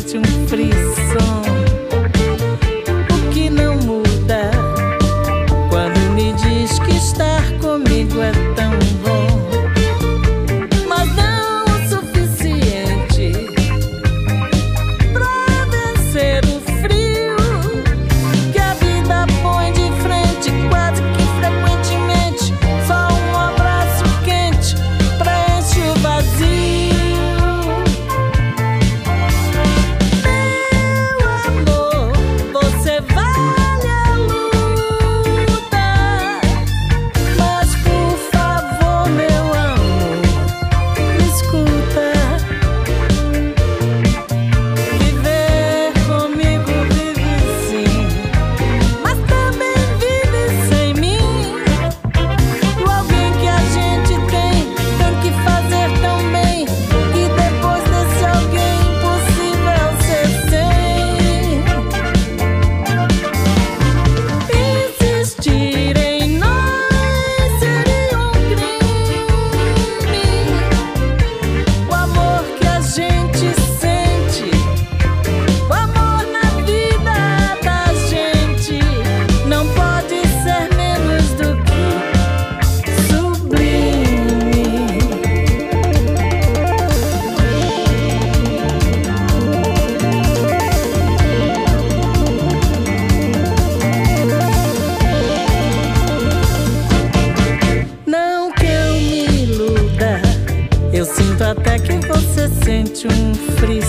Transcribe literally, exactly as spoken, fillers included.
sente um frisson. O que não muda quando me diz que estar comigo é tão bom, mas não o suficiente pra vencer o frio que a vida põe de frente. Quase que frequentemente só um abraço quente preenche o vazio. Eu sinto até que você sente um frio.